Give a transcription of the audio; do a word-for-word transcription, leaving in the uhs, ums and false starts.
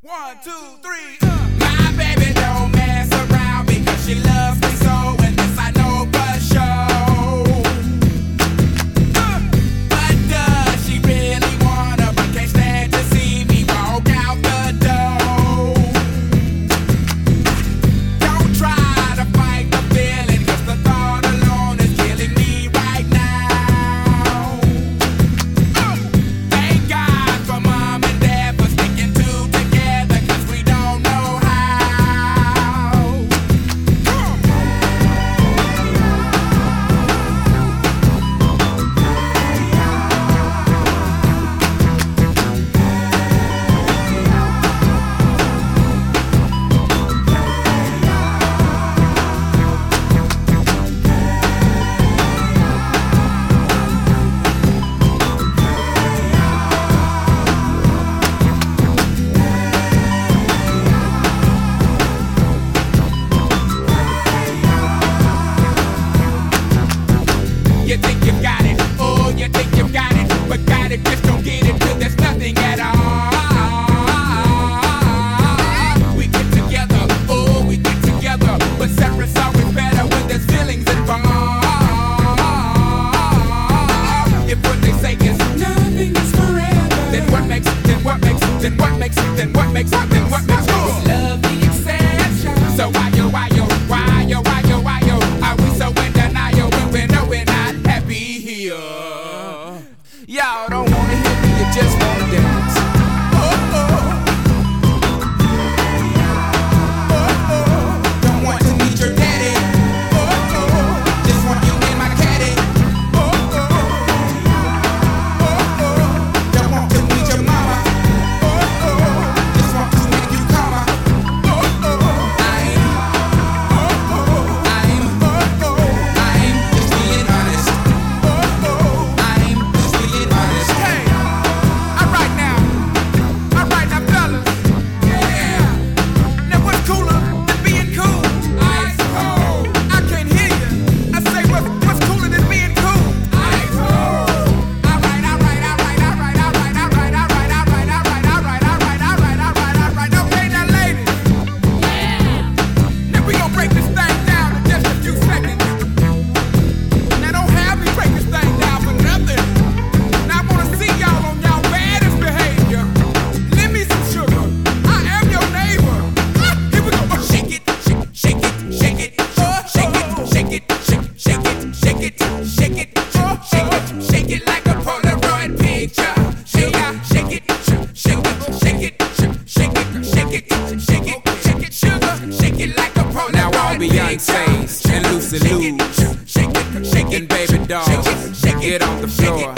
One, two, three. Uh. My baby don't mess around because she loves me so, and this I know for sure. Uh. But does she really wanna? But can't stand to see me walk out the door. Don't try to fight the feeling, 'cause the thought alone is killing me right now. Uh. Thank God for mom and dad for sticking two together, 'cause we don't know how. You think you got it, oh, you think you got it, but got it, just don't get it till there's nothing at all. We get together, oh, we get together, but separate's always better when there's feelings involved. If what they say is nothing is forever, then what makes, then what makes, then what makes, then what makes, then what makes love the exception? So why yo, why yo, why yo, why yo, why yo, are we so in denial when we know we're not happy here? Y'all don't wanna hear me, you just wanna dance. Oh, oh. Oh, oh. Don't want to meet your daddy. Oh, oh. Just want you in my caddy. Oh, oh. Oh, oh. Don't want to meet your mama. Oh, oh. Just want to make you calmer. Oh, oh. I'm, oh, oh. I'm, oh, oh. I'm just being honest. Oh, oh. I'm just being honest. Hey, alright now, alright now, fellas. Yeah. Now what's cooler than being cool? Ice cold. I can't hear you. I say what's what's cooler than being cool? Ice cold. Alright, alright, alright, alright, alright, alright, alright, alright, alright, alright, alright, alright, alright, alright. Okay, now ladies. Yeah. Now we gon' break this thing down in just a few seconds. Now don't have me break this thing down for nothing. Now I wanna see y'all on y'all baddest behavior. Lend me some sugar. I am your neighbor. Ah, here we go. Oh, shake it, shake, shake it, shake it, oh, shake it, shake it, shake, shake it, shake it, shake it, oh, shake it, shake it like a Polaroid picture. Shake it, shake it, shake it, shake it, shake it, shake it, shake it, shake it, sugar, shake it like a Polaroid picture. Now all Beyonce's and Lucy Lou's, Shake it, shake it, and Baby Dolls, shake it, get on the floor.